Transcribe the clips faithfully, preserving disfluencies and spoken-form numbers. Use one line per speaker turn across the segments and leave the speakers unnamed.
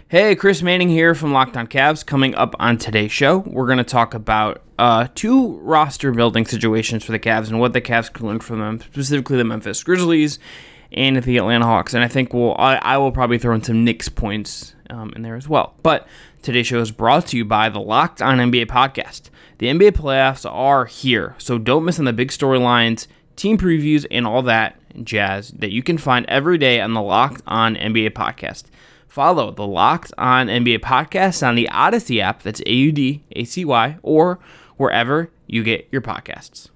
Hey, Chris Manning here from Locked On Cavs. Coming up on today's show, we're going to talk about uh, two roster building situations for the Cavs and what the Cavs can learn from them, specifically the Memphis Grizzlies and the Atlanta Hawks. And I think we'll, I, I will probably throw in some Knicks points um, in there as well. But today's show is brought to you by the Locked On N B A podcast. The N B A playoffs are here, so don't miss on the big storylines, team previews, and all that jazz that you can find every day on the Locked On N B A podcast. Follow the Locked On N B A podcast on the Odyssey app, that's A U D A C Y, or wherever you get your podcasts.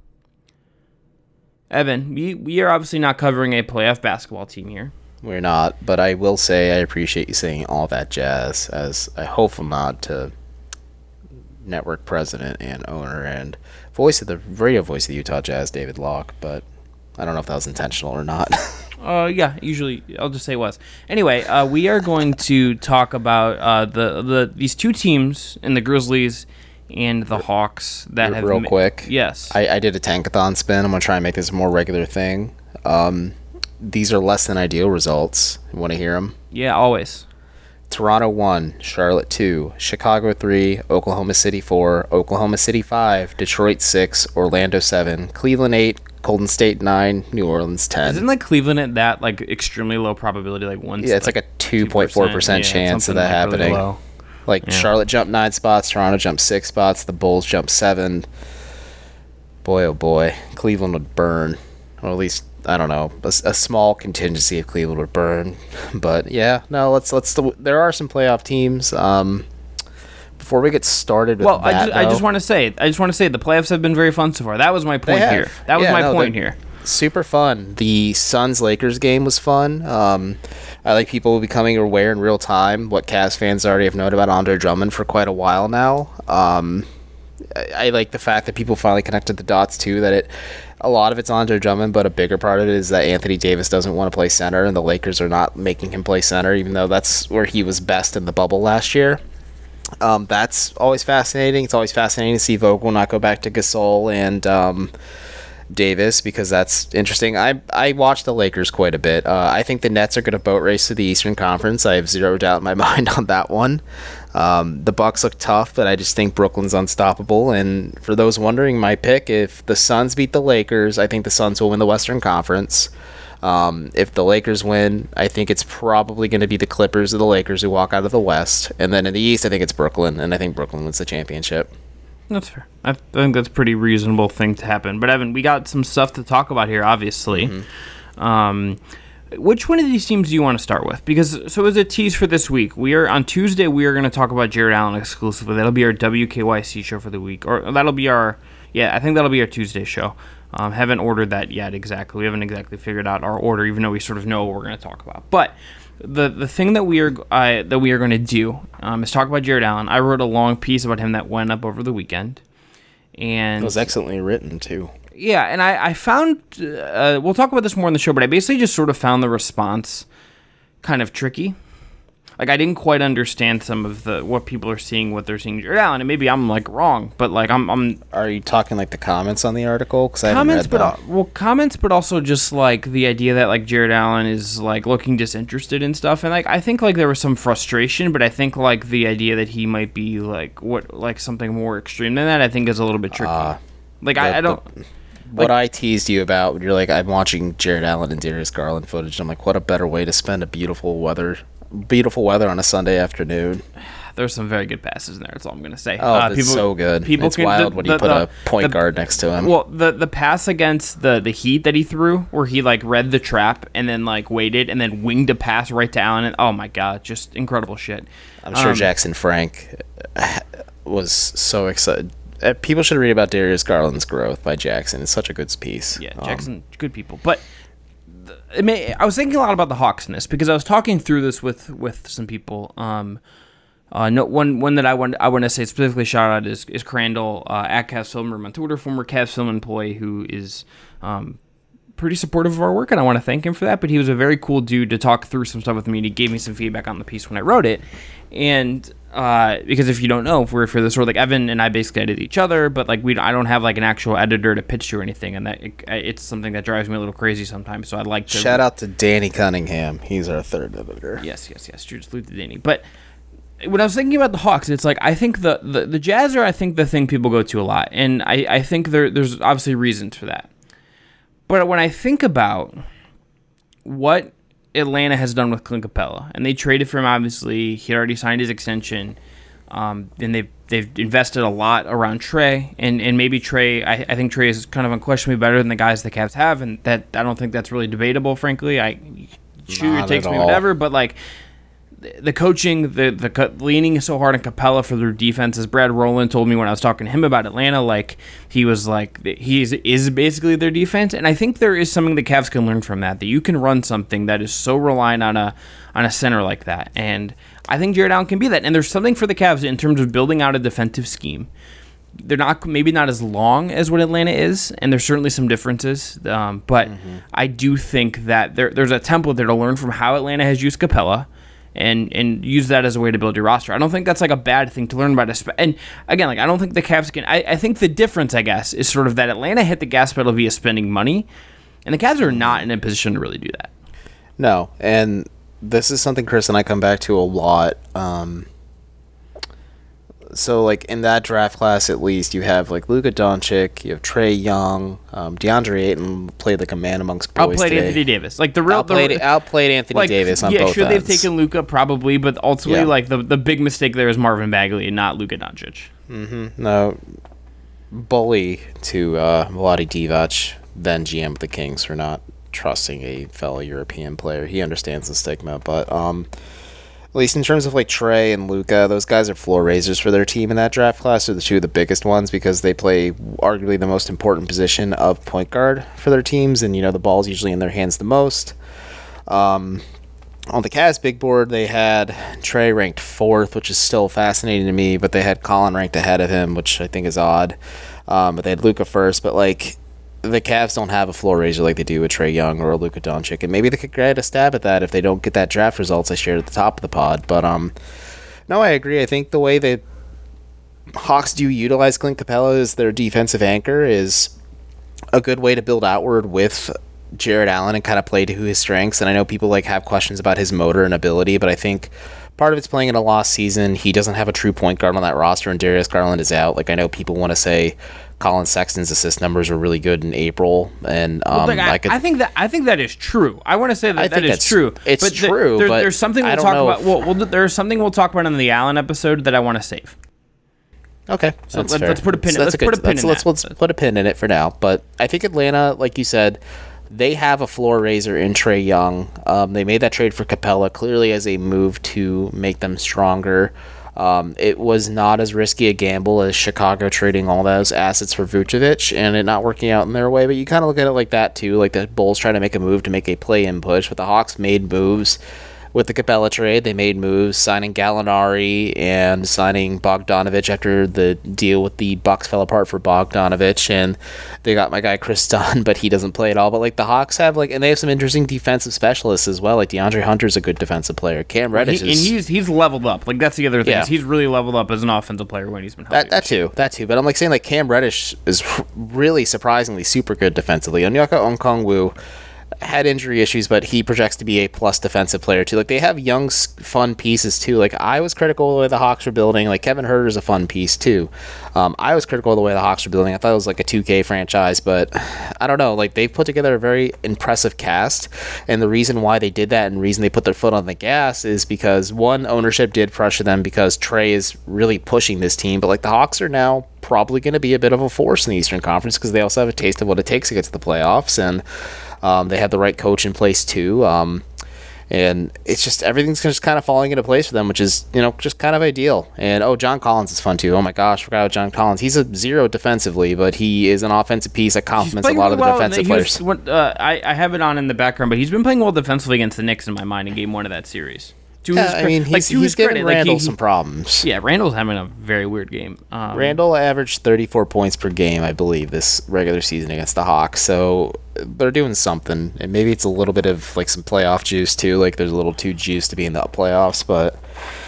Evan, we, we are obviously not covering a playoff basketball team here.
We're not, but I will say I appreciate you saying all that jazz as a hopeful nod to network president and owner and voice of the radio voice of the Utah Jazz, David Locke, but I don't know if that was intentional or not.
Uh, yeah, usually I'll just say it was. Anyway, uh, we are going to talk about uh, the the these two teams in the Grizzlies and the Hawks that
real,
have
real
ma-
quick.
Yes,
I, I did a tankathon spin. I'm gonna try and make this a more regular thing. Um, these are less than ideal results. You want to hear them?
Yeah, always.
Toronto one, Charlotte two, Chicago three, Oklahoma City four, Oklahoma City five, Detroit six, Orlando seven, Cleveland eight, Golden State nine, New Orleans ten.
Isn't like Cleveland at that like extremely low probability, like one?
Yeah, it's like, like a two point four percent
yeah,
chance of that
like
happening.
Really low.
Like yeah. Charlotte jumped nine spots, Toronto jumped six spots, the Bulls jumped seven. Boy, oh boy, Cleveland would burn, or at least I don't know, a, a small contingency of Cleveland would burn. But yeah, no, let's let's. There are some playoff teams. Um, before we get started with
well,
that,
I just,
though,
I just want to say, I just want to say, the playoffs have been very fun so far. That was my point here. That was
yeah,
my
no,
point here.
Super fun. The Suns-Lakers game was fun. Um, I like people becoming aware in real time what Cavs fans already have known about Andre Drummond for quite a while now. Um, I, I like the fact that people finally connected the dots too. That it, a lot of it's Andre Drummond, but a bigger part of it is that Anthony Davis doesn't want to play center, and the Lakers are not making him play center, even though that's where he was best in the bubble last year. Um, that's always fascinating. It's always fascinating to see Vogel not go back to Gasol and um, Davis, because that's interesting. I I watch the Lakers quite a bit. Uh, I think the Nets are going to boat race to the Eastern Conference. I have zero doubt in my mind on that one. Um, the Bucks look tough, but I just think Brooklyn's unstoppable. And for those wondering, my pick, if the Suns beat the Lakers, I think the Suns will win the Western Conference. Um, if the Lakers win, I think it's probably going to be the Clippers or the Lakers who walk out of the West. And then in the East, I think it's Brooklyn, and I think Brooklyn wins the championship.
That's fair. I think that's a pretty reasonable thing to happen. But, Evan, we got some stuff to talk about here, obviously. Mm-hmm. Um, which one of these teams do you want to start with? Because, so as a tease for this week, we are on Tuesday, we are going to talk about Jarrett Allen exclusively. That'll be our W K Y C show for the week. Or that'll be our, yeah, I think that'll be our Tuesday show. Um, haven't ordered that yet exactly. We haven't exactly figured out our order, even though we sort of know what we're going to talk about. But the the thing that we are uh, that we are going to do um, is talk about Jarrett Allen. I wrote a long piece about him that went up over the weekend, and
it was excellently written too.
Yeah, and I I found uh, we'll talk about this more in the show, but I basically just sort of found the response kind of tricky. Like, I didn't quite understand some of the what people are seeing, what they're seeing Jarrett Allen, and maybe I'm like wrong, but like I'm. I'm
Are you talking like the comments on the article? Because I
comments,
haven't read
but
them.
well, comments, but also just like the idea that like Jarrett Allen is like looking disinterested in stuff, and like I think like there was some frustration, but I think like the idea that he might be like what like something more extreme than that, I think is a little bit tricky. Uh, like the, I, I don't.
The, what like, I teased you about when you're like, I'm watching Jarrett Allen and Darius Garland footage. I'm like, what a better way to spend a beautiful weather. Beautiful weather on a Sunday afternoon.
There's some very good passes in there. That's all I'm going to say.
Oh, uh, that's people, so good. People it's can, wild the, when you the, put the, a point the, guard next to him.
Well, the the pass against the, the Heat that he threw, where he like read the trap and then like waited and then winged a pass right to Allen. And, oh my God, just incredible shit.
I'm sure
um,
Jackson Frank was so excited. People should read about Darius Garland's growth by Jackson. It's such a good piece.
Yeah, Jackson, um, good people. But It may, I was thinking a lot about the Hawks in this because I was talking through this with, with some people. Um, uh, no one one that I want I want to say specifically shout out is is Crandall uh, at Cavs Film Room on Twitter, former Cavs Film employee who is um, pretty supportive of our work, and I want to thank him for that. But he was a very cool dude to talk through some stuff with me, and he gave me some feedback on the piece when I wrote it. And uh, because if you don't know, if we're for this sort of like Evan and I basically edit each other, but like we, I don't have like an actual editor to pitch to or anything, and that it, it's something that drives me a little crazy sometimes. So I'd like to
shout out to Danny Cunningham. He's our third editor.
Yes, yes, yes. True, salute to Danny. But when I was thinking about the Hawks, it's like I think the, the, the Jazz are I think the thing people go to a lot, and I, I think there there's obviously reasons for that. But when I think about what Atlanta has done with Clint Capella, and they traded for him, obviously he already signed his extension, um, and they've they've invested a lot around Trey, and, and maybe Trey, I, I think Trey is kind of unquestionably better than the guys the Cavs have, and that I don't think that's really debatable, frankly. I shoot your takes me whatever, but like. The coaching, the the leaning so hard on Capella for their defense, as Brad Rowland told me when I was talking to him about Atlanta, like he was like he is, is basically their defense, and I think there is something the Cavs can learn from that. That you can run something that is so reliant on a on a center like that, and I think Jared Allen can be that. And there's something for the Cavs in terms of building out a defensive scheme. They're not maybe not as long as what Atlanta is, and there's certainly some differences. Um, but mm-hmm. I do think that there there's a template there to learn from how Atlanta has used Capella. And and use that as a way to build your roster. I don't think that's like a bad thing to learn about. And again, like I don't think the Cavs can. I, I think the difference, I guess, is sort of that Atlanta hit the gas pedal via spending money, and the Cavs are not in a position to really do that.
No, and this is something Chris and I come back to a lot. Um, so like in that draft class, at least you have like Luka Doncic, you have Trae Young, um, DeAndre Ayton played like a man amongst boys
outplayed
today.
Anthony Davis, like the real
outplayed,
the,
outplayed Anthony
like,
Davis on
yeah,
both
should
ends.
they've taken Luka probably, but ultimately
Yeah.
like the the big mistake there is Marvin Bagley and not Luka Doncic.
Mm-hmm. No, bully to uh, Vlade Divac, then G M of the Kings, for not trusting a fellow European player. He understands the stigma, but um. At least in terms of like Trey and Luka, those guys are floor raisers for their team in that draft class. They're the two of the biggest ones because they play arguably the most important position of point guard for their teams, and you know the ball's usually in their hands the most. Um, on the Cavs big board, they had Trey ranked fourth, which is still fascinating to me, but they had Colin ranked ahead of him, which I think is odd. Um, but they had Luka first, but like. The Cavs don't have a floor raiser like they do with Trae Young or Luka Doncic, and maybe they could get a stab at that if they don't get that draft results I shared at the top of the pod. But um, no, I agree. I think the way the Hawks do utilize Clint Capella as their defensive anchor is a good way to build outward with Jared Allen and kind of play to his strengths. And I know people like have questions about his motor and ability, but I think part of it's playing in a lost season. He doesn't have a true point guard on that roster, and Darius Garland is out. Like I know people want to say Colin Sexton's assist numbers are really good in April, and um,
well, like, I,
I, could,
I think that I think that is true. I want to say that
I
that is true.
It's
but
true,
the, there,
but
there's something
I
we'll
don't
talk
know
about.
if-
Well, well, there's something we'll talk about in the Allen episode that I want to save.
Okay,
So
that's
let-
fair.
let's put a pin-
So that's
let's
good-
put a pin
let's,
in
let's,
that.
let's put a pin in it for now. But I think Atlanta, like you said, they have a floor raiser in Trae Young. Um, they made that trade for Capella clearly as a move to make them stronger. Um, it was not as risky a gamble as Chicago trading all those assets for Vucevic and it not working out in their way. But you kind of look at it like that too. Like the Bulls trying to make a move to make a play-in push, but the Hawks made moves. With the Capella trade, they made moves, signing Gallinari and signing Bogdanovich after the deal with the Bucks fell apart for Bogdanovich, and they got my guy Chris Dunn, but he doesn't play at all. But like the Hawks have like, and they have some interesting defensive specialists as well. Like DeAndre Hunter's a good defensive player. Cam Reddish
He-
is,
and he's he's leveled up. Like that's the other thing.
Yeah.
Is he's really leveled up as an offensive player when he's been healthy.
That, that too, that too. But I'm like saying like Cam Reddish is really surprisingly super good defensively. Onyeka Okongwu had injury issues, but he projects to be a plus defensive player too. Like they have young, s- fun pieces too. Like I was critical of the way the Hawks were building. Like Kevin Huerter's a fun piece too. Um, I was critical of the way the Hawks were building. I thought it was like a two K franchise, but I don't know. Like they've put together a very impressive cast, and the reason why they did that and the reason they put their foot on the gas is because one, ownership did pressure them because Trey is really pushing this team. But like the Hawks are now probably going to be a bit of a force in the Eastern Conference because they also have a taste of what it takes to get to the playoffs, and um, they have the right coach in place too. Um, and it's just everything's just kind of falling into place for them, which is, you know, just kind of ideal. And oh, John Collins is fun too. Oh my gosh, forgot about John Collins. He's a zero defensively, but he is an offensive piece that complements a lot of the
well,
defensive
he was-
players.
what, uh, I, I have it on in the background, but he's been playing well defensively against the Knicks in my mind in game one of that series. To
Yeah,
his
I
cre-
mean,
like,
he's,
to
he's
his
giving
credit, like,
Randall
he-
some problems.
Yeah, Randall's having a very weird game. Um,
Randall averaged thirty-four points per game, I believe, this regular season against the Hawks. So they're doing something, and maybe it's a little bit of like some playoff juice too. Like there's a little too juice to be in the playoffs, but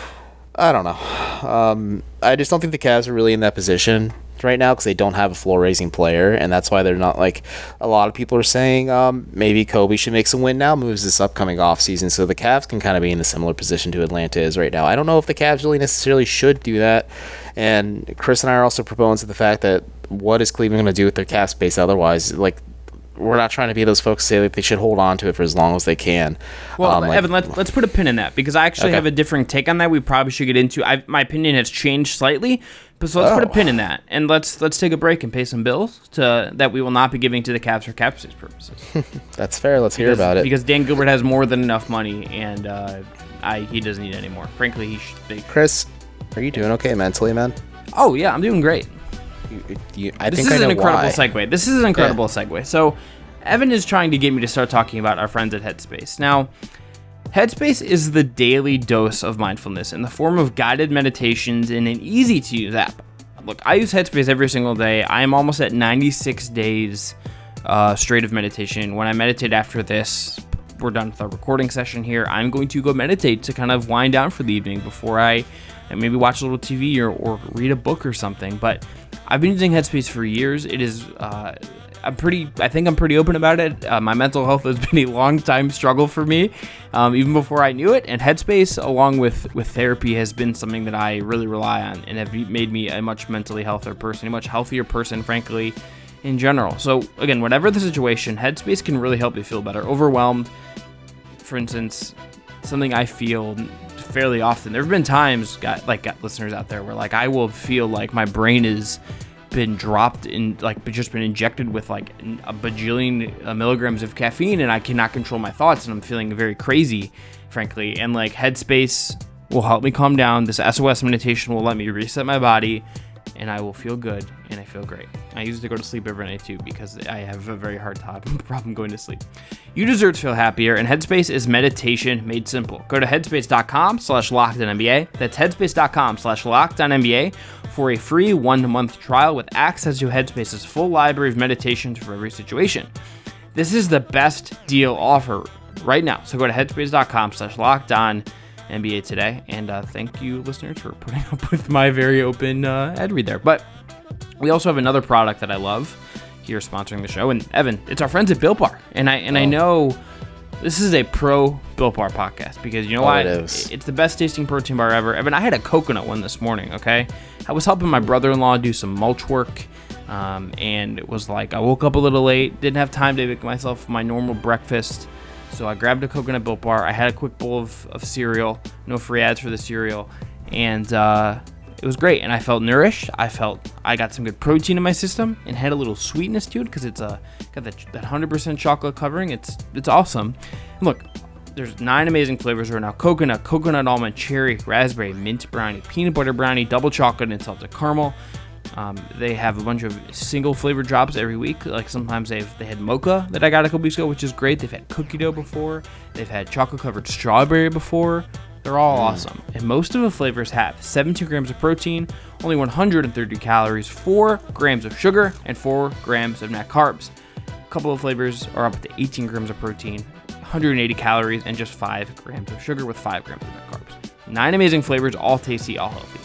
I don't know. Um, I just don't think the Cavs are really in that position right now because they don't have a floor-raising player, and that's why they're not like a lot of people are saying um, maybe Kobe should make some win now moves this upcoming offseason so the Cavs can kind of be in a similar position to Atlanta is right now. I don't know if the Cavs really necessarily should do that, and Chris and I are also proponents of the fact that what is Cleveland going to do with their cap space otherwise? Like, we're not trying to be those folks who say that they should hold on to it for as long as they can.
Well,
um, like,
Evan, let's let's put a pin in that because I actually
Okay.
have a different take on that. We probably should get into. I, my opinion has changed slightly, but so let's put a
Oh.
pin in that and let's let's take a break and pay some bills to that we will not be giving to the Cavs for cap space purposes.
that's fair. Let's hear
Because-
about it.
Because Dan Gilbert has more than enough money, and uh, I he doesn't need any more. Frankly, he should. They,
Chris, are you doing okay mentally, man?
oh yeah, I'm doing great.
You, you, I
This
think
is
I know
an incredible
why.
segue. This is an incredible segue. So, Evan is trying to get me to start talking about our friends at Headspace. Now, Headspace is the daily dose of mindfulness in the form of guided meditations in an easy-to-use app. Look, I use Headspace every single day. I am almost at ninety-six days uh, straight of meditation. When I meditate after this, we're done with our recording session here. I'm going to go meditate to kind of wind down for the evening before I maybe watch a little T V or, or read a book or something. But I've been using Headspace for years. It is, uh, I'm pretty, I think I'm pretty open about it. Uh, my mental health has been a long time struggle for me, um, even before I knew it. And Headspace, along with, with therapy, has been something that I really rely on and have made me a much mentally healthier person, a much healthier person, frankly, in general. So again, whatever the situation, Headspace can really help you feel better. Overwhelmed, for instance, something I feel fairly often. There have been times, got like got listeners out there, where like I will feel like my brain has been dropped in, like just been injected with like a bajillion uh, milligrams of caffeine, and I cannot control my thoughts, and I'm feeling very crazy, frankly. And like Headspace will help me calm down. This S O S meditation will let me reset my body, and I will feel good, and I feel great. I used to go to sleep every night too because I have a very hard time problem going to sleep. You deserve to feel happier, and Headspace is meditation made simple. Go to headspace.com slash LockedOnNBA. That's headspace.com slash LockedOnNBA for a free one-month trial with access to Headspace's full library of meditations for every situation. This is the best deal offer right now. So go to headspace.com slash LockedOnNBA today, and uh, thank you, listeners, for putting up with my very open uh, ad read there. But we also have another product that I love here sponsoring the show, and Evan, it's our friends at Built Bar, and I and oh. I know this is a pro Built Bar podcast because you know
oh,
why?
It is.
It's the best tasting protein bar ever. Evan, I had a coconut one this morning. Okay, I was helping my brother-in-law do some mulch work, um, and it was like I woke up a little late, didn't have time to make myself my normal breakfast, so I grabbed a coconut Built Bar. I had a quick bowl of, of cereal, no free ads for the cereal, and uh, it was great, and I felt nourished. I felt I got some good protein in my system, and had a little sweetness to it because it's a got that that one hundred percent chocolate covering. It's it's awesome. And look, there's nine amazing flavors right now: coconut, coconut almond, cherry, raspberry, mint brownie, peanut butter brownie, double chocolate, and salted caramel. Um, they have a bunch of single flavor drops every week. Like sometimes they've they had mocha that I got a couple weeks ago, which is great. They've had cookie dough before. They've had chocolate covered strawberry before. They're all mm. awesome. And most of the flavors have seventeen grams of protein, only one hundred thirty calories, four grams of sugar, and four grams of net carbs. A couple of flavors are up to eighteen grams of protein, one hundred eighty calories, and just five grams of sugar with five grams of net carbs. Nine amazing flavors, all tasty, all healthy.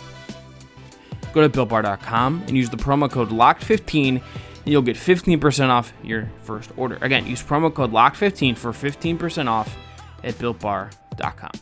Go to built bar dot com and use the promo code locked fifteen, and you'll get fifteen percent off your first order. Again, use promo code locked fifteen for fifteen percent off at built bar dot com.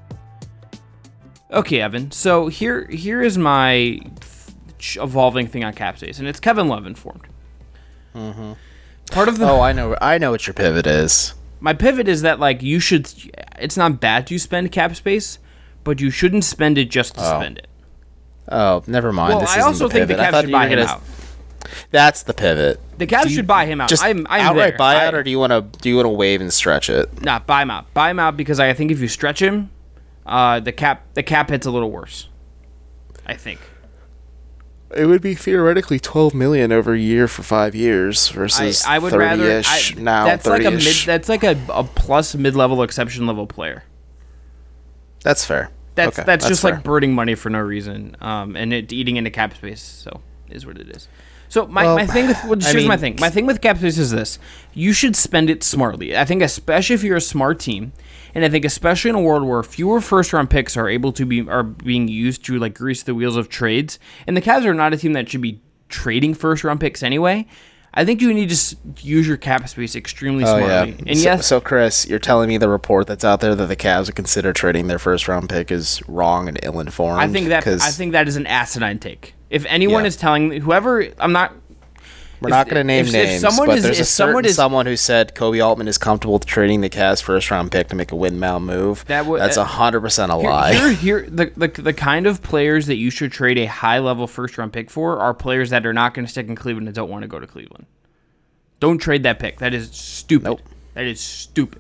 Okay, Evan, so here here is my th- evolving thing on cap space, and it's Kevin Love informed.
Mm-hmm.
Part of the
oh, I know, I know what your pivot is.
My pivot is that like you should. It's not bad to spend cap space, but you shouldn't spend it just to
oh.
spend it.
Oh, never mind.
Well,
this
I
isn't
also
the
think the
pivot.
Cavs should buy him
gonna...
out.
That's the pivot.
The Cavs should buy him out.
Just
I'm, I'm
outright
there.
buyout,
I,
or do you want to do you want to wave and stretch it?
Nah, buy him out. Buy him out because I think if you stretch him, uh, the cap the cap hits a little worse. I think.
It would be theoretically twelve million over a year for five years versus
I, I would rather I,
now.
That's like a mid,
thirty-ish.
that's like a, a plus mid level exception level player.
That's fair.
That's
okay,
that's,
that's
just
fair.
like burning money for no reason, um, and it eating into cap space. So is what it is. So my,
Well,
my thing with well,
I
here's
mean-
my thing. My thing with cap space is this: you should spend it smartly. I think especially if you're a smart team, and I think especially in a world where fewer first round picks are able to be are being used to like grease the wheels of trades, and the Cavs are not a team that should be trading first round picks anyway. I think you need to s- use your cap space extremely
Oh,
smartly.
yeah.
And
so,
yes,
so, Chris, you're telling me the report that's out there that the Cavs would consider trading their first round pick is wrong and ill informed?
I think that I think that is an asinine take. If anyone
Yeah.
is telling whoever, I'm not.
We're
if-
not going to name
if- if
names,
someone
but
is-
there's a
if someone
certain
is-
someone who said Kobe Altman is comfortable with trading the Cavs first round pick to make a windmill move.
That would-
That's
uh,
one hundred percent a
Here,
lie.
here, here the, the the kind of players that you should trade a high level first round pick for are players that are not going to stick in Cleveland and don't want to go to Cleveland. Don't trade that pick. That is stupid.
Nope.
That is stupid.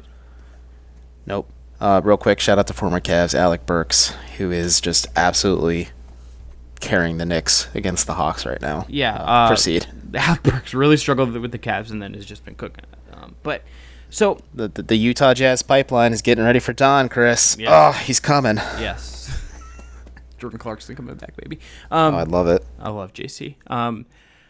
Nope. Uh, real quick, shout out to former Cavs Alec Burks, who is just absolutely carrying the Knicks against the Hawks right now.
Yeah. Uh,
Proceed.
Al Burks really struggled with the Cavs and then has just been cooking it. Um, but so
The, the the Utah Jazz pipeline is getting ready for dawn, Chris.
Yeah.
Oh, he's coming.
yes, Jordan Clarkson coming back, baby. Um,
Oh, I love it.
I love J C. Um,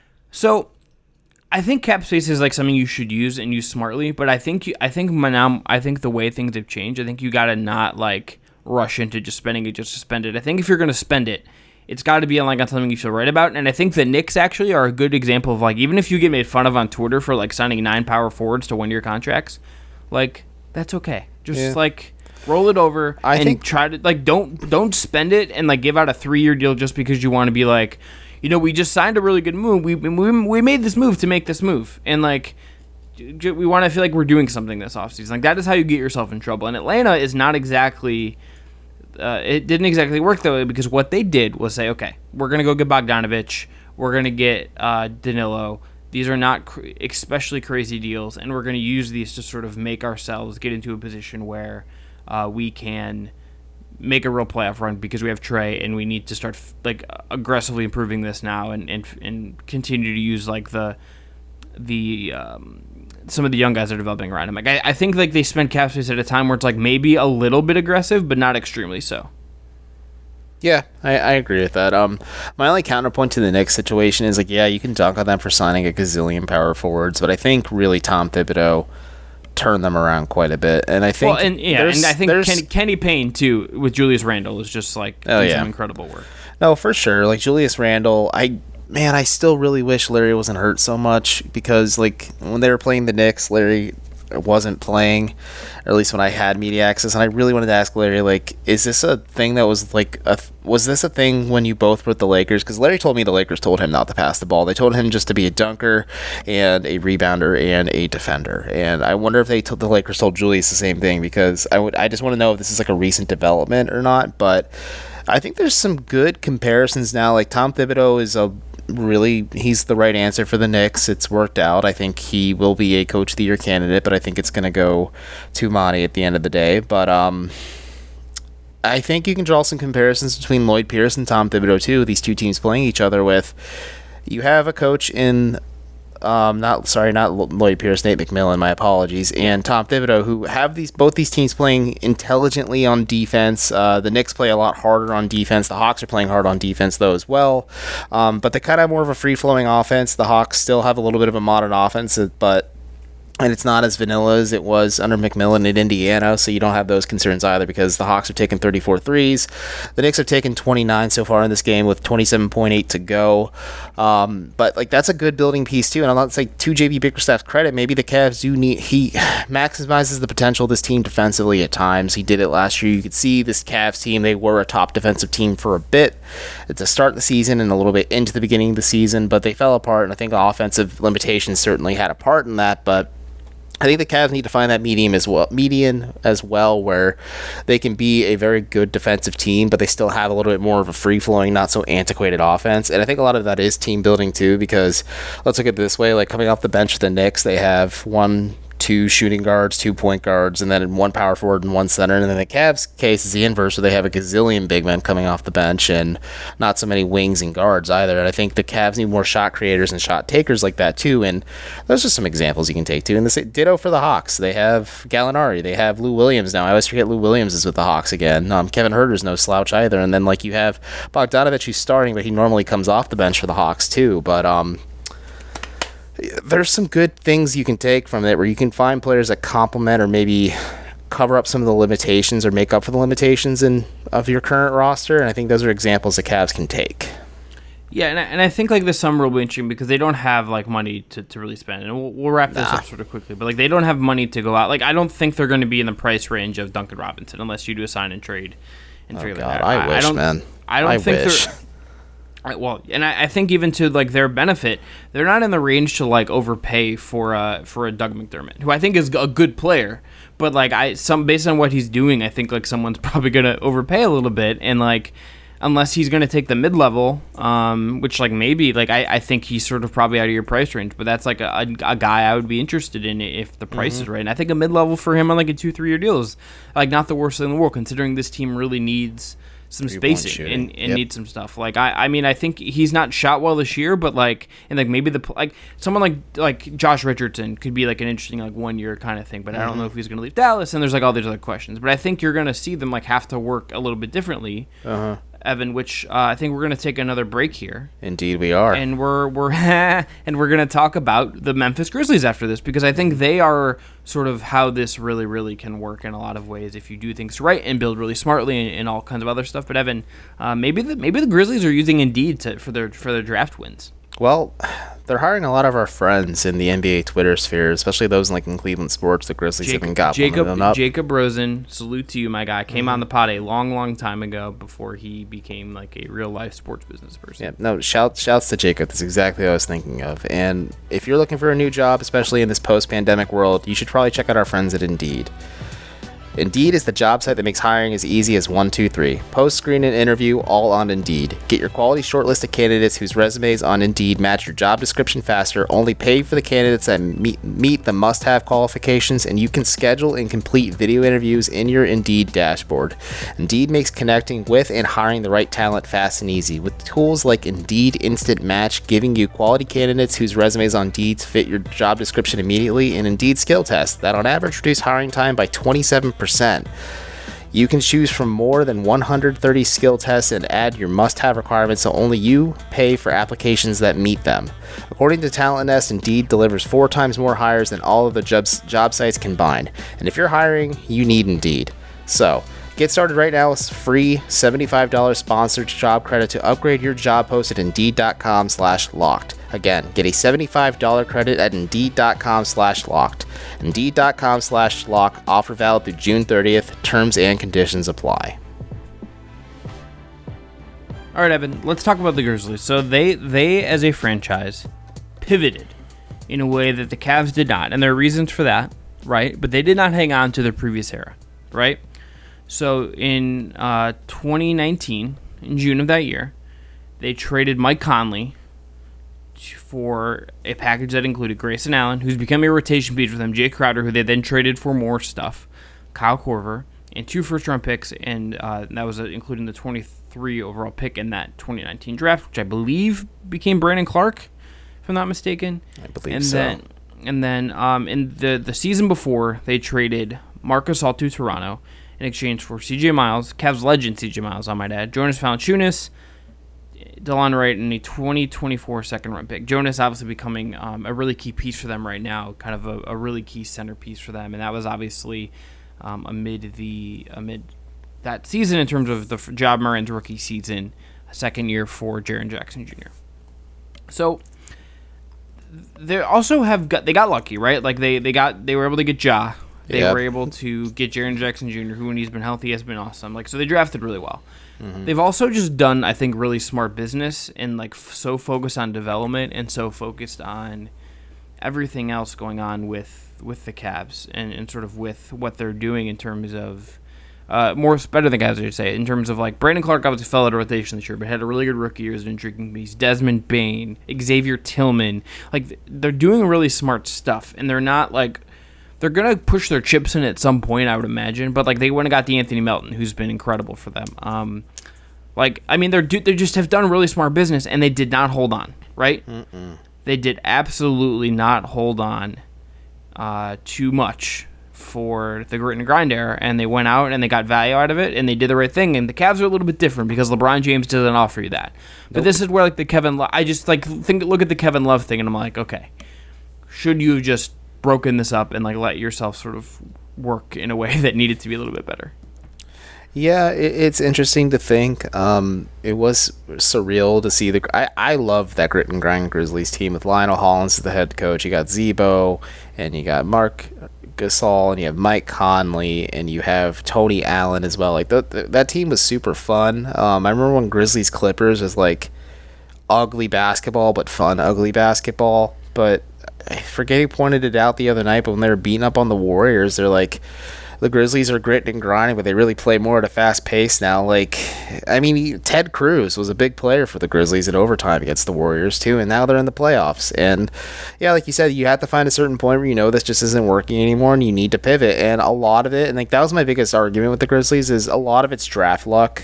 so I think cap space is like something you should use and use smartly. But I think you, I think my- now I think the way things have changed. I think you gotta not like rush into just spending it just to spend it. I think if you're gonna spend it, it's got to be on like on something you feel right about. And I think the Knicks actually are a good example of like even if you get made fun of on Twitter for like signing nine power forwards to one year contracts, like that's okay. Just
Yeah.
like roll it over
I
and
think-
try to like don't don't spend it and like give out a three year deal just because you want to be like, you know, we just signed a really good move. We we, we made this move to make this move, and like j- j- we want to feel like we're doing something this offseason. Like that is how you get yourself in trouble. And Atlanta is not exactly. Uh, it didn't exactly work that way because what they did was say, okay, we're gonna go get Bogdanovich, we're gonna get uh, Danilo. These are not cr- especially crazy deals, and we're gonna use these to sort of make ourselves get into a position where uh, we can make a real playoff run because we have Trey, and we need to start f- like aggressively improving this now, and and and continue to use like the the um, some of the young guys are developing around him. Like I, I think like they spend cap space at a time where it's like maybe a little bit aggressive, but not extremely so.
Yeah, I, I agree with that. Um, my only counterpoint to the Knicks situation is like, yeah, you can dunk on them for signing a gazillion power forwards, but I think really Tom Thibodeau turned them around quite a bit, and I think
Well, and yeah,
there's-
and I think
there's-
Kenny, Kenny Payne too with Julius Randle is just like
Oh,
doing
yeah.
some incredible work.
No, for sure. Like Julius Randle, I man, I still really wish Larry wasn't hurt so much because like when they were playing the Knicks, Larry wasn't playing, or at least when I had media access, and I really wanted to ask Larry, like, is this a thing that was like a was this a thing when you both were with the Lakers? Because Larry told me the Lakers told him not to pass the ball. They told him just to be a dunker and a rebounder and a defender. And I wonder if they told the Lakers told Julius the same thing, because I would I just want to know if this is like a recent development or not. But I think there's some good comparisons now. Like Tom Thibodeau is a really he's the right answer for the Knicks. It's worked out. I think he will be a coach of the year candidate, but I think it's going to go to Monty at the end of the day. But um, I think you can draw some comparisons between Lloyd Pierce and Tom Thibodeau too. These two teams playing each other with. You have a coach in. Um, not sorry, not Lloyd Pierce, Nate McMillan. My apologies, and Tom Thibodeau, who have these both these teams playing intelligently on defense. Uh, the Knicks play a lot harder on defense. The Hawks are playing hard on defense though as well, um, but they kind of have more of a free flowing offense. The Hawks still have a little bit of a modern offense, but. And it's not as vanilla as it was under McMillan at Indiana, so you don't have those concerns either because the Hawks have taken thirty-four threes. The Knicks have taken twenty-nine so far in this game with twenty-seven point eight to go. Um, but like that's a good building piece too. And I'm not saying to J B Bickerstaff's credit, maybe the Cavs do need he maximizes the potential of this team defensively at times. He did it last year. You could see this Cavs team, they were a top defensive team for a bit at the start of the season and a little bit into the beginning of the season, but they fell apart, and I think offensive limitations certainly had a part in that. But I think the Cavs need to find that medium as well, median as well, where they can be a very good defensive team, but they still have a little bit more of a free-flowing, not so antiquated offense. And I think a lot of that is team building too, because let's look at it this way: like coming off the bench of the Knicks, they have one, two shooting guards, two point guards, and then one power forward and one center. And then the Cavs case is the inverse, where they have a gazillion big men coming off the bench and not so many wings and guards either. And I think the Cavs need more shot creators and shot takers like that too. And those are some examples you can take too. And the ditto for the Hawks. They have Gallinari. They have Lou Williams now. I always forget Lou Williams is with the Hawks again. Um, Kevin Huerter's no slouch either. And then like you have Bogdanovich, who's starting, but he normally comes off the bench for the Hawks too. But um. there's some good things you can take from it where you can find players that complement or maybe cover up some of the limitations or make up for the limitations in of your current roster. And I think those are examples the Cavs can take.
Yeah, and I, and I think like this summer will be interesting because they don't have like money to, to really spend. And we'll, we'll wrap this nah. up sort of quickly. But like they don't have money to go out. Like I don't think they're going to be in the price range of Duncan Robinson unless you do a sign and trade and
oh,
figure
God,
that out.
I, I wish,
I don't,
man.
I don't
I
think
wish.
they're... Well, and I, I think even to like their benefit, they're not in the range to like overpay for uh for a Doug McDermott, who I think is a good player. But like I some based on what he's doing, I think like someone's probably gonna overpay a little bit, and like unless he's gonna take the mid level, um, which like maybe like I, I think he's sort of probably out of your price range, but that's like a, a, a guy I would be interested in if the price mm-hmm. is right. And I think a mid level for him on like a two three year deal is like not the worst thing in the world, considering this team really needs some spacing and, and yep. need some stuff. Like I, I mean, I think he's not shot well this year, but like, and like maybe the like someone like like Josh Richardson could be like an interesting like one year kind of thing. But mm-hmm. I don't know if he's going to leave Dallas. And there's like all these other questions. But I think you're going to see them like have to work a little bit differently. Uh-huh. Evan, which uh, I think we're going to take another break here.
Indeed, we are,
and we're we're and we're going to talk about the Memphis Grizzlies after this because I think they are sort of how this really, really can work in a lot of ways if you do things right and build really smartly and, and all kinds of other stuff. But Evan, uh, maybe the maybe the Grizzlies are using Indeed to, for their for their draft wins.
Well, they're hiring a lot of our friends in the N B A Twitter sphere, especially those like in Cleveland sports. The Grizzlies
Jacob,
have been got
Jacob,
them up.
Jacob Rosen, salute to you, my guy. Came mm-hmm. on the pod a long, long time ago before he became like a real life sports business person.
Yeah, no, shout, shouts to Jacob. That's exactly what I was thinking of. And if you're looking for a new job, especially in this post-pandemic world, you should probably check out our friends at Indeed. Indeed is the job site that makes hiring as easy as one, two, three. Post, screen, and interview all on Indeed. Get your quality shortlist of candidates whose resumes on Indeed match your job description faster. Only pay for the candidates that meet, meet the must-have qualifications, and you can schedule and complete video interviews in your Indeed dashboard. Indeed makes connecting with and hiring the right talent fast and easy. With tools like Indeed Instant Match, giving you quality candidates whose resumes on Indeed fit your job description immediately, and Indeed skill tests that on average reduce hiring time by twenty-seven percent. You can choose from more than one hundred thirty skill tests and add your must-have requirements so only you pay for applications that meet them. According to Talent Nest, Indeed delivers four times more hires than all of the jobs, job sites combined. And if you're hiring, you need Indeed. So, get started right now with free seventy-five dollars sponsored job credit to upgrade your job post at Indeed.com slash locked. Again, get a seventy-five dollars credit at Indeed.com slash locked. Indeed.com slash lock. Offer valid through June thirtieth. Terms and conditions apply.
All right, Evan, let's talk about the Grizzlies. So they, they as a franchise, pivoted in a way that the Cavs did not. And there are reasons for that, right? But they did not hang on to their previous era, right? So in uh, twenty nineteen, in June of that year, they traded Mike Conley for a package that included Grayson Allen, who's become a rotation piece with them, Jay Crowder, who they then traded for more stuff, Kyle Korver, and two first-round picks, and uh, that was uh, including the twenty-three overall pick in that twenty nineteen draft, which I believe became Brandon Clark, if I'm not mistaken.
I believe
and
so.
Then, and then um, in the, the season before, they traded Marc Gasol to Toronto in exchange for C J Miles, Cavs legend C J Miles, I might add, Jonas Valanciunas, DeLon Wright, and a twenty twenty-four second-round pick. Jonas obviously becoming um, a really key piece for them right now, kind of a, a really key centerpiece for them, and that was obviously um, amid the amid that season in terms of the Ja Morant's rookie season, second year for Jaren Jackson Junior So they also have got they got lucky, right? Like they they got they were able to get Ja. They yep. were able to get Jaren Jackson Junior, who when he's been healthy has been awesome. Like so, they drafted really well. Mm-hmm. They've also just done, I think, really smart business and like f- so focused on development and so focused on everything else going on with, with the Cavs and, and sort of with what they're doing in terms of uh, more better than Cavs, I should say, in terms of like Brandon Clark obviously fell out of rotation this year, but had a really good rookie year as an intriguing piece. Desmond Bane, Xavier Tillman, like they're doing really smart stuff, and they're not like they're gonna push their chips in at some point, I would imagine. But like they went and got the Anthony Melton, who's been incredible for them. Um, like I mean, they're they just have done really smart business, and they did not hold on, right? Mm-mm. They did absolutely not hold on uh, too much for the grit and grind era, and they went out and they got value out of it, and they did the right thing. And the Cavs are a little bit different because LeBron James doesn't offer you that. But nope. This is where like the Kevin, Lo- I just like think look at the Kevin Love thing, and I'm like, okay, should you have just broken this up and like let yourself sort of work in a way that needed to be a little bit better?
Yeah, it, it's interesting to think. Um, it was surreal to see the. I, I love that grit and grind Grizzlies team with Lionel Hollins as the head coach. You got Zebo, and you got Mark Gasol, and you have Mike Conley, and you have Tony Allen as well. Like the, the, that team was super fun. Um, I remember when Grizzlies Clippers was like ugly basketball, but fun ugly basketball. But I forget who pointed it out the other night. But when they were beating up on the Warriors, they're like, the Grizzlies are gritting and grinding, but they really play more at a fast pace now. Like, I mean, Ted Cruz was a big player for the Grizzlies in overtime against the Warriors, too, and now they're in the playoffs. And, yeah, like you said, you have to find a certain point where you know this just isn't working anymore, and you need to pivot. And a lot of it, and like that was my biggest argument with the Grizzlies, is a lot of it's draft luck.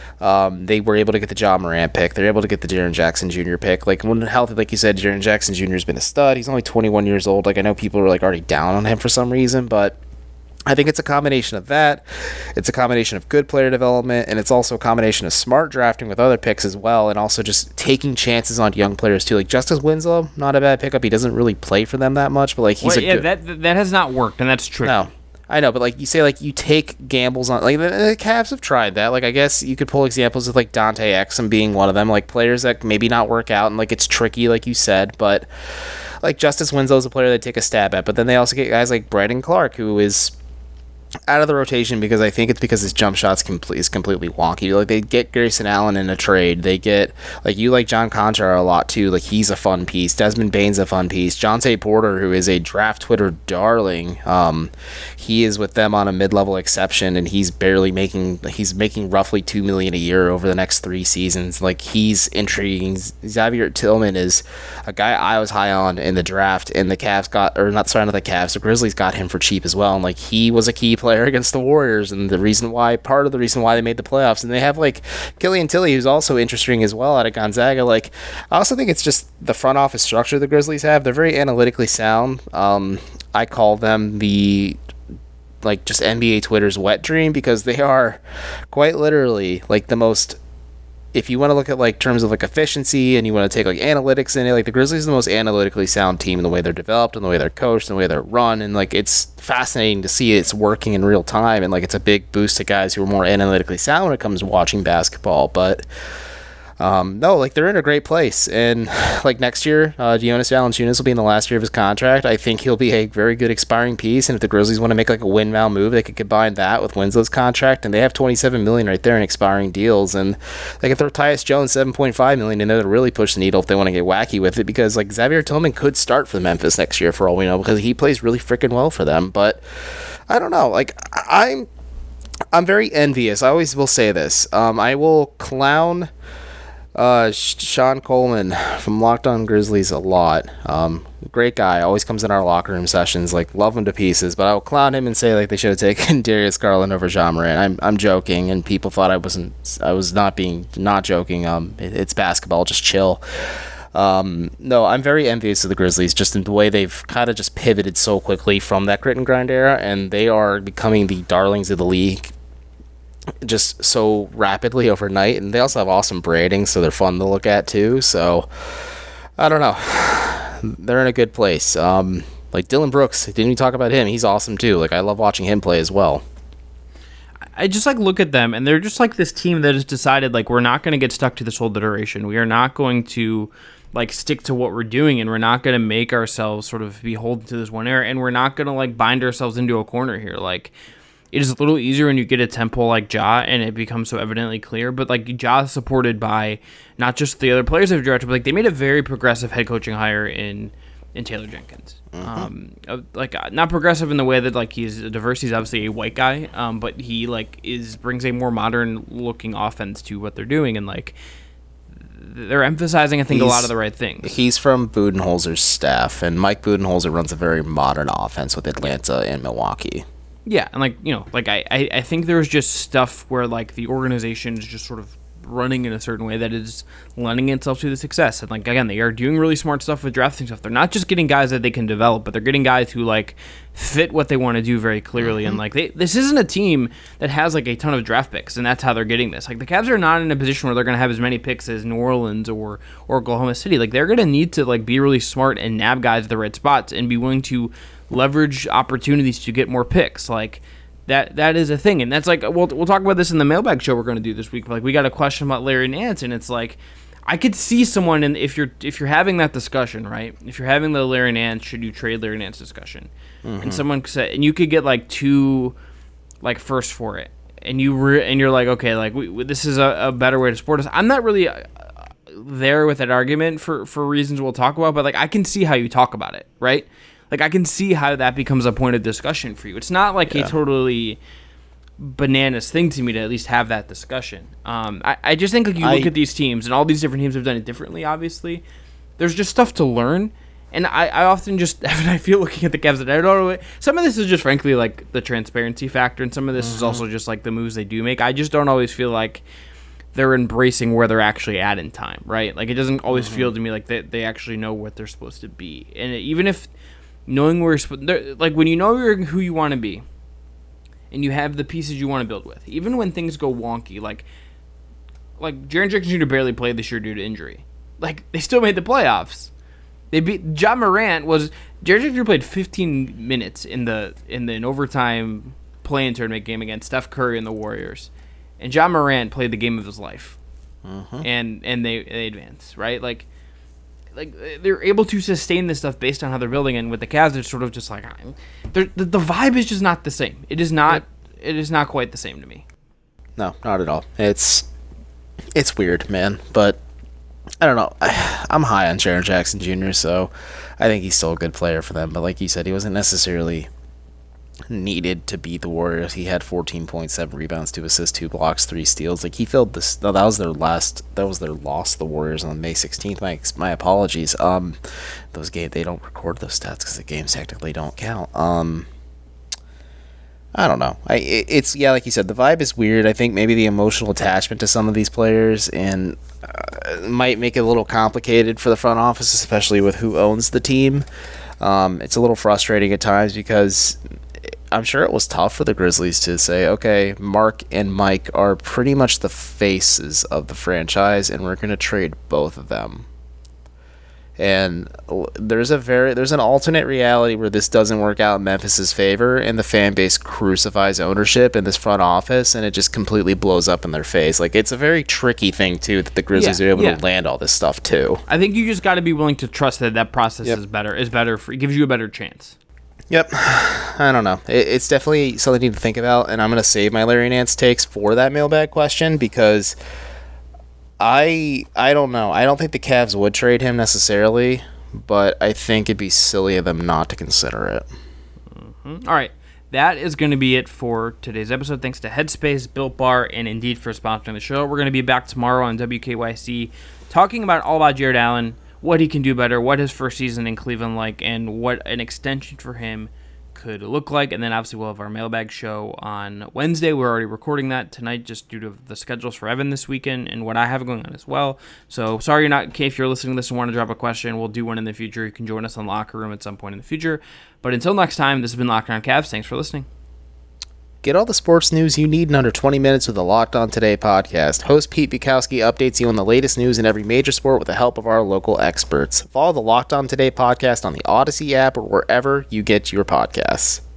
Um, they were able to get the Ja Morant pick. They're able to get the Jaren Jackson Junior pick. Like, when healthy, like you said, Jaren Jackson Junior has been a stud. He's only twenty-one years old. Like, I know people are, like, already down on him for some reason, but I think it's a combination of that. It's a combination of good player development, and it's also a combination of smart drafting with other picks as well, and also just taking chances on young players too. Like Justice Winslow, not a bad pickup. He doesn't really play for them that much, but like he's
well,
a
yeah,
good...
that that has not worked, and that's true.
No, I know, but like you say, like you take gambles on, like the, the Cavs have tried that. Like I guess you could pull examples of like Dante Exum being one of them, like players that maybe not work out, and like it's tricky, like you said, but like Justice Winslow is a player they take a stab at. But then they also get guys like Brandon Clark, who is out of the rotation because I think it's because his jump shot's complete is completely wonky. Like they get Grayson Allen in a trade. They get like you like John Conchar a lot too. Like he's a fun piece. Desmond Bane's a fun piece. Jonte Porter, who is a draft Twitter darling, um, he is with them on a mid-level exception, and he's barely making. He's making roughly two million a year over the next three seasons. Like he's intriguing. Xavier Tillman is a guy I was high on in the draft, and the Cavs got or not sorry not the Cavs. The Grizzlies got him for cheap as well, and like he was a key player against the Warriors, and the reason why part of the reason why they made the playoffs. And they have like Killian Tilly, who's also interesting as well out of Gonzaga. Like I also think it's just the front office structure the Grizzlies have. They're very analytically sound. um I call them the like just N B A Twitter's wet dream, because they are quite literally like the most, if you want to look at like terms of like efficiency and you want to take like analytics in it, like the Grizzlies are the most analytically sound team in the way they're developed and the way they're coached and the way they're run. And like it's fascinating to see it's working in real time, and like it's a big boost to guys who are more analytically sound when it comes to watching basketball. But Um, no, like they're in a great place, and like next year, uh, Jonas Valanciunas will be in the last year of his contract. I think he'll be a very good expiring piece, and if the Grizzlies want to make like a win-now move, they could combine that with Winslow's contract, and they have twenty-seven million dollars right there in expiring deals. And they can throw Tyus Jones seven point five million dollars, and that'll really push the needle if they want to get wacky with it, because like Xavier Tillman could start for Memphis next year for all we know, because he plays really freaking well for them. But I don't know, like I'm, I'm very envious. I always will say this. Um, I will clown Uh, Sean Coleman from Locked On Grizzlies a lot. Um, great guy. Always comes in our locker room sessions. Like, love him to pieces. But I will clown him and say like they should have taken Darius Garland over Ja Morant. I'm I'm joking, and people thought I wasn't. I was not being not joking. Um, it, it's basketball. Just chill. Um, no, I'm very envious of the Grizzlies just in the way they've kind of just pivoted so quickly from that grit and grind era, and they are becoming the darlings of the league just so rapidly overnight. And they also have awesome branding, so they're fun to look at too. So I don't know, they're in a good place. Um, like Dylan Brooks, didn't we talk about him? He's awesome too. Like I love watching him play as well.
I just like look at them, and they're just like this team that has decided like we're not going to get stuck to this whole iteration. We are not going to like stick to what we're doing, and we're not going to make ourselves sort of beholden to this one era, and we're not going to like bind ourselves into a corner here. Like, it is a little easier when you get a tempo like Ja, and it becomes so evidently clear. But like Ja is supported by not just the other players they've drafted, but like they made a very progressive head coaching hire in in Taylor Jenkins. Mm-hmm. Um, like not progressive in the way that like he's diverse. He's obviously a white guy, um, but he like is brings a more modern looking offense to what they're doing, and like they're emphasizing, I think,
He's-
a lot of the right things.
He's from Budenholzer's staff, and Mike Budenholzer runs a very modern offense with Atlanta and Milwaukee.
Yeah, and like you know, like I, I, I think there's just stuff where like the organization is just sort of running in a certain way that is lending itself to the success. And like again, they are doing really smart stuff with drafting stuff. They're not just getting guys that they can develop, but they're getting guys who like fit what they want to do very clearly. Mm-hmm. And like they, this isn't a team that has like a ton of draft picks, and that's how they're getting this. Like the Cavs are not in a position where they're going to have as many picks as New Orleans or or Oklahoma City. Like they're going to need to like be really smart and nab guys at the right spots and be willing to leverage opportunities to get more picks. Like. That that is a thing, and that's like we'll we'll talk about this in the mailbag show we're going to do this week. Like we got a question about Larry Nance, and it's like I could see someone, and if you're if you're having that discussion, right? If you're having the Larry Nance, should you trade Larry Nance discussion, mm-hmm. and someone said, and you could get like two, like first for it, and you re- and you're like, okay, like we, this is a, a better way to support us. I'm not really uh, there with that argument for for reasons we'll talk about, but like I can see how you talk about it, right? Like, I can see how that becomes a point of discussion for you. It's not like yeah. a totally bananas thing to me to at least have that discussion. Um, I, I just think like you I, look at these teams, and all these different teams have done it differently, obviously. There's just stuff to learn. And I, I often just, I feel looking at the Cavs that I don't know. Some of this is just, frankly, like the transparency factor, and some of this mm-hmm. is also just like the moves they do make. I just don't always feel like they're embracing where they're actually at in time, right? Like, it doesn't always mm-hmm. feel to me like they, they actually know what they're supposed to be. And even if knowing where you're, like when you know you're who you want to be and you have the pieces you want to build with, even when things go wonky, like like Jaren Jackson Junior barely played this year due to injury. Like they still made the playoffs. They beat Ja Morant was Jaren Jackson Junior played fifteen minutes in the in the in overtime play-in tournament game against Steph Curry and the Warriors, and Ja Morant played the game of his life, uh-huh. and and they they advanced, right? Like. Like they're able to sustain this stuff based on how they're building, and with the Cavs, it's sort of just like the the vibe is just not the same. It is not. It is not quite the same to me.
No, not at all. It's it's weird, man. But I don't know. I, I'm high on Jaren Jackson Junior, so I think he's still a good player for them. But like you said, he wasn't necessarily needed to beat the Warriors. He had fourteen point seven rebounds, two assists, two blocks, three steals. Like he filled this. No, that was their last. That was their loss to the Warriors on May sixteenth. My my apologies. Um, those games they don't record those stats because the games technically don't count. Um, I don't know. I it, it's yeah, like you said, the vibe is weird. I think maybe the emotional attachment to some of these players and uh, might make it a little complicated for the front office, especially with who owns the team. Um, it's a little frustrating at times because I'm sure it was tough for the Grizzlies to say, okay, Mark and Mike are pretty much the faces of the franchise, and we're going to trade both of them. And there's a very there's an alternate reality where this doesn't work out in Memphis's favor, and the fan base crucifies ownership in this front office, and it just completely blows up in their face. Like it's a very tricky thing too that the Grizzlies yeah, are able yeah. to land all this stuff too.
I think you just got to be willing to trust that that process yep. is better is better for gives you a better chance.
Yep. I don't know. It, it's definitely something you need to think about, and I'm going to save my Larry Nance takes for that mailbag question because I I don't know. I don't think the Cavs would trade him necessarily, but I think it'd be silly of them not to consider it.
Mm-hmm. All right. That is going to be it for today's episode. Thanks to Headspace, Built Bar, and Indeed for sponsoring the show. We're going to be back tomorrow on W K Y C talking about all about Jarrett Allen, what he can do better, what his first season in Cleveland like, and what an extension for him could look like. And then obviously we'll have our mailbag show on Wednesday. We're already recording that tonight just due to the schedules for Evan this weekend and what I have going on as well. So sorry you're not, if you're listening to this and want to drop a question, we'll do one in the future. You can join us on Locker Room at some point in the future. But until next time, this has been Locked On Cavs. Thanks for listening.
Get all the sports news you need in under twenty minutes with the Locked On Today podcast. Host Pete Bukowski updates you on the latest news in every major sport with the help of our local experts. Follow the Locked On Today podcast on the Odyssey app or wherever you get your podcasts.